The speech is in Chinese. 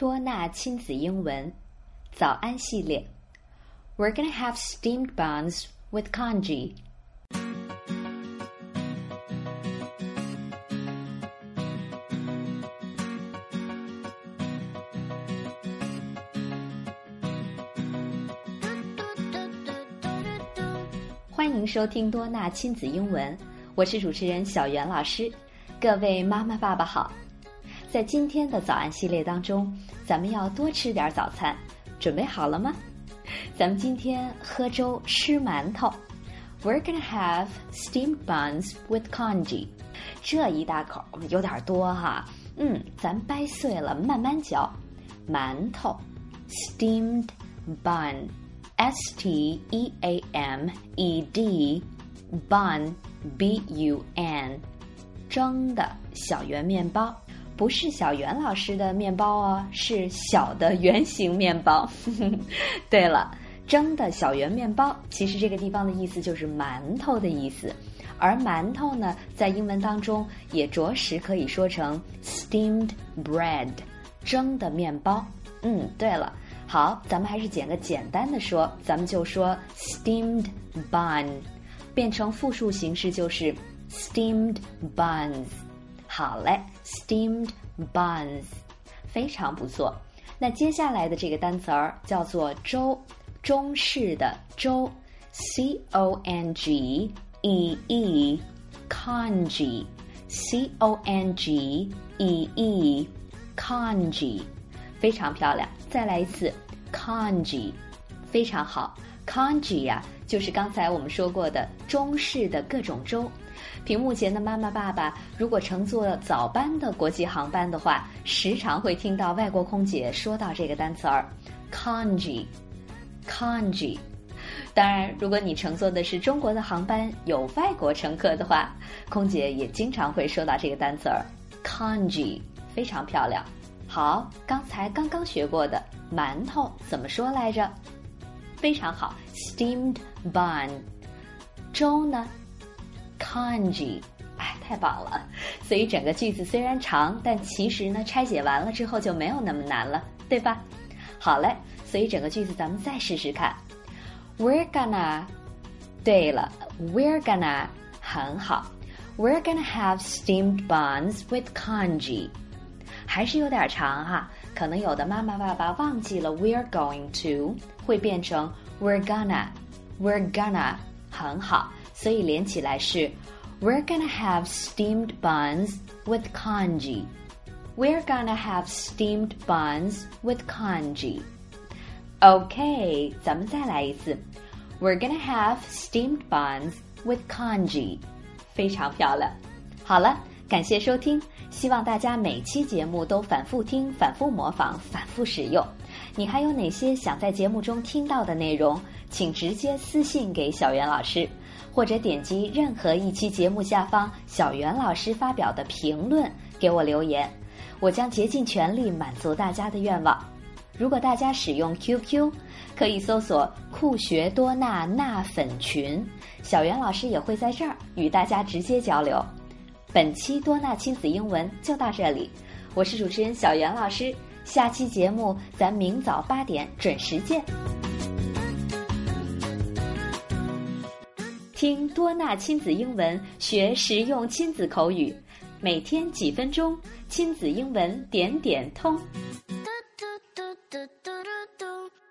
多纳亲子英文早安系列 We're gonna have steamed buns with congee. 欢迎收听多纳亲子英文，我是主持人小袁老师。各位妈妈爸爸好。在今天的早安系列当中，咱们要多吃点早餐，准备好了吗？咱们今天喝粥吃馒头 We're gonna have steamed buns with congee. 这一大口有点多哈，咱掰碎了慢慢嚼。馒头 steamed bun S-T-E-A-M-E-D bun B-U-N 蒸的小圆面包，不是小袁老师的面包哦，是小的圆形面包。对了，蒸的小圆面包，其实这个地方的意思就是馒头的意思，而馒头呢，在英文当中也着实可以说成 steamed bread 蒸的面包。对了，好，咱们还是简单的说，咱们就说 steamed bun 变成复数形式就是 steamed buns。好嘞 steamed buns 非常不错。那接下来的这个单词儿叫做粥，中式的粥 C-O-N-G-E-E congee C-O-N-G-E-E congee 非常漂亮，再来一次 congee 非常好。 congee 呀，就是刚才我们说过的中式的各种粥。屏幕前的妈妈爸爸，如果乘坐早班的国际航班的话，时常会听到外国空姐说到这个单词儿 congee。 当然，如果你乘坐的是中国的航班，有外国乘客的话，空姐也经常会说到这个单词儿 congee 非常漂亮。好，刚学过的馒头怎么说来着？非常好 steamed bun。 粥呢congee， 太棒了。所以整个句子虽然长，但其实呢拆解完了之后就没有那么难了，对吧？好嘞，所以整个句子咱们再试试看。 We're gonna， 对了 We're gonna 很好， We're gonna have steamed buns with congee 还是有点长哈，可能有的妈妈爸爸忘记了 We're going to 会变成 We're gonna 很好，所以连起来是 We're gonna have steamed buns with congee. We're gonna have steamed buns with congee. OK， 咱们再来一次 We're gonna have steamed buns with congee. 非常漂亮。好了，感谢收听，希望大家每期节目都反复听、反复模仿、反复使用。你还有哪些想在节目中听到的内容，请直接私信给小袁老师，或者点击任何一期节目下方小袁老师发表的评论给我留言，我将竭尽全力满足大家的愿望。如果大家使用 QQ， 可以搜索酷学多纳纳粉群，小袁老师也会在这儿与大家直接交流。本期多纳亲子英文就到这里，我是主持人小袁老师，下期节目咱明早8点准时见。听多纳亲子英文，学实用亲子口语，每天几分钟，亲子英文点点通。